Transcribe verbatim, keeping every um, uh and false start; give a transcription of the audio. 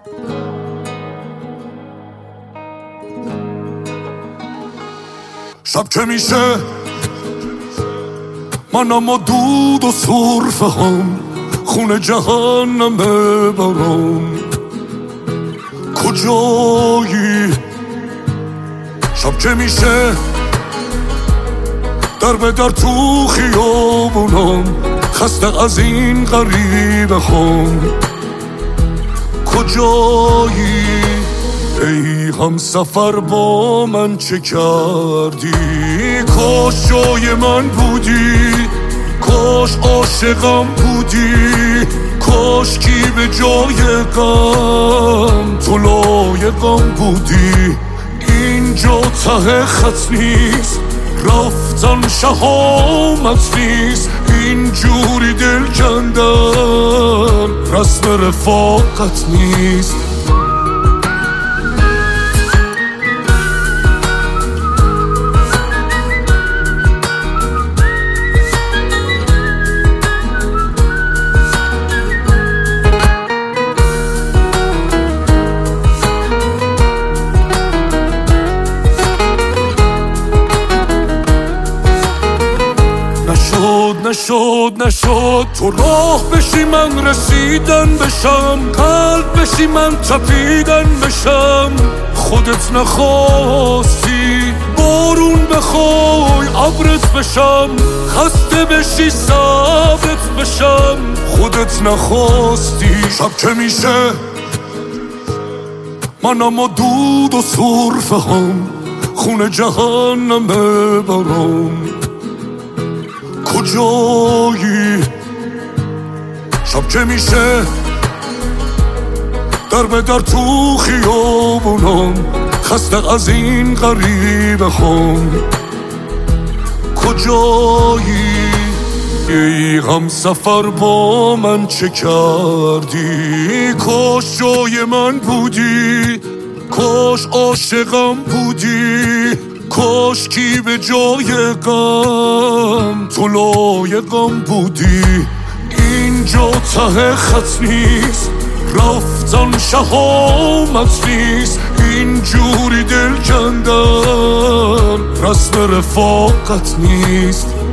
شب که میشه منم و دود و سرفه هم خونه جهنم برام کجایی؟ شب که میشه در به در تو خیابونم خسته از این غریبه هم کجایی؟ ای هم سفر با من چه کردی؟ کاش جای من بودی، کاش عاشقم بودی، کاش کی به جای غم تو لایقم بودی. اینجا ته خط نیست، رفتن شهامت نیست، اینجوری دل کندن رسم رفاقت نیست. نشد نشد نشد تو راه بشی من رسیدن بشم، قلب بشی من تپیدن بشم. خودت نخواستی بارون بخوای ابرت بشم، خسته بشی صبرت بشم. خودت نخواستی شب که میشه منم و دود و سرفه هم خونه جهنم برام کجایی؟ شب که میشه در به در تو خیابونم خسته از این غریبه هم کجایی؟ ای هم سفر با من چه کردی؟ کاش جای من بودی، کاش عاشقم بودی، کاش کی به جای غم تو لایقم بودی. اینجا ته خط نیست، رفتن شهامت نیست، اینجوری دل کندن رسم رفاقت نیست.